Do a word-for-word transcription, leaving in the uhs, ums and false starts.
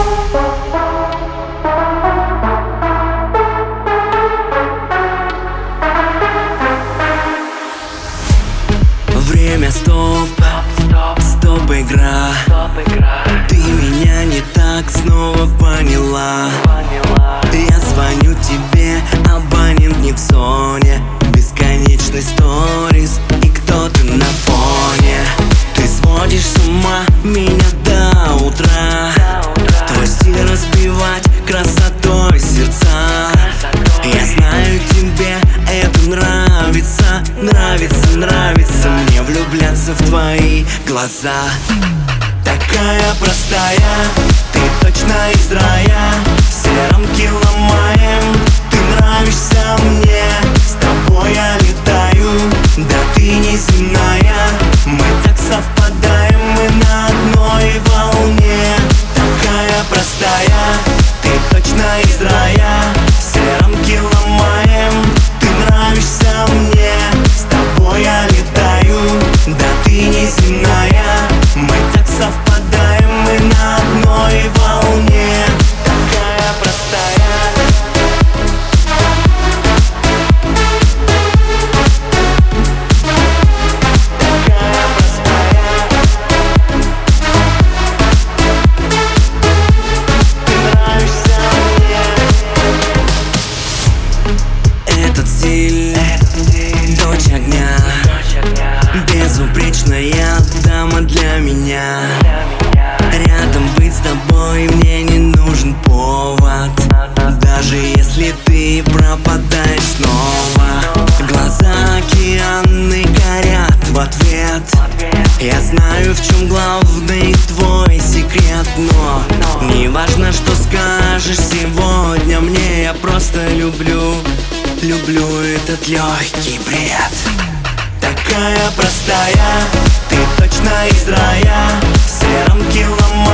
Время стоп, стоп игра. Ты меня не так снова поняла. Я звоню тебе, абонент не в зоне. Бесконечный сторис, и кто-то на фоне. Ты сводишь с ума меня до утра. Твой стиль разбивать красотой сердца. Я знаю, тебе это нравится. Нравится, нравится мне влюбляться в твои глаза. Такая простая, ты точно из рая. Все рамки ломаем, ты нравишься мне. С тобой я летаю, да ты неземная. Мы так совпадаем, мы на одной волне. Такая простая, ты точно из рая. Все рамки ломаем, ты нравишься мне. С тобой я летаю, да ты неземная. Мы так совпадаем, мы на одной волне. Такая простая. Такая простая. Ты нравишься мне. Этот стиль, дочь огня, безупречная дама для меня. Рядом быть с тобой мне не нужен повод. Даже если ты пропадаешь снова. Глаза океаны горят в ответ. Я знаю, в чем главный твой секрет. Но не важно, что скажешь сегодня мне. Я просто люблю, люблю этот легкий бред. Такая простая, ты точно из рая. Все рамки ломаем.